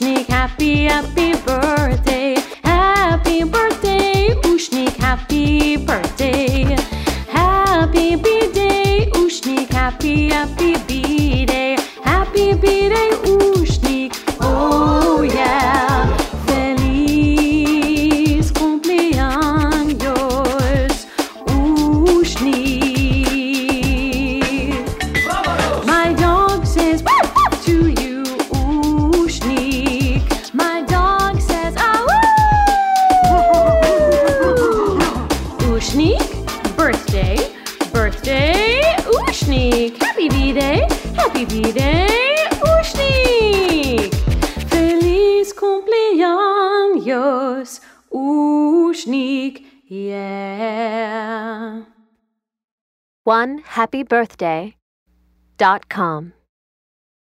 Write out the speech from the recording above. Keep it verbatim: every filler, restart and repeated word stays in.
Ushnik, happy, happy birthday. Happy birthday, Ushnik, happy birthday. Happy B-Day, Ushnik, happy, happy B-Day. Happy B-Day, Ushnik, oh yeah. Feliz cumpleaños, Ushnik. My dog says woof, woof to you, Ushnik. My dog says ah woo. Ushnik, birthday, birthday, Ushnik. Happy B-Day, happy B-Day, Ushnik. Feliz cumpleaños, Ushnik, yeah. one happy birthday dot com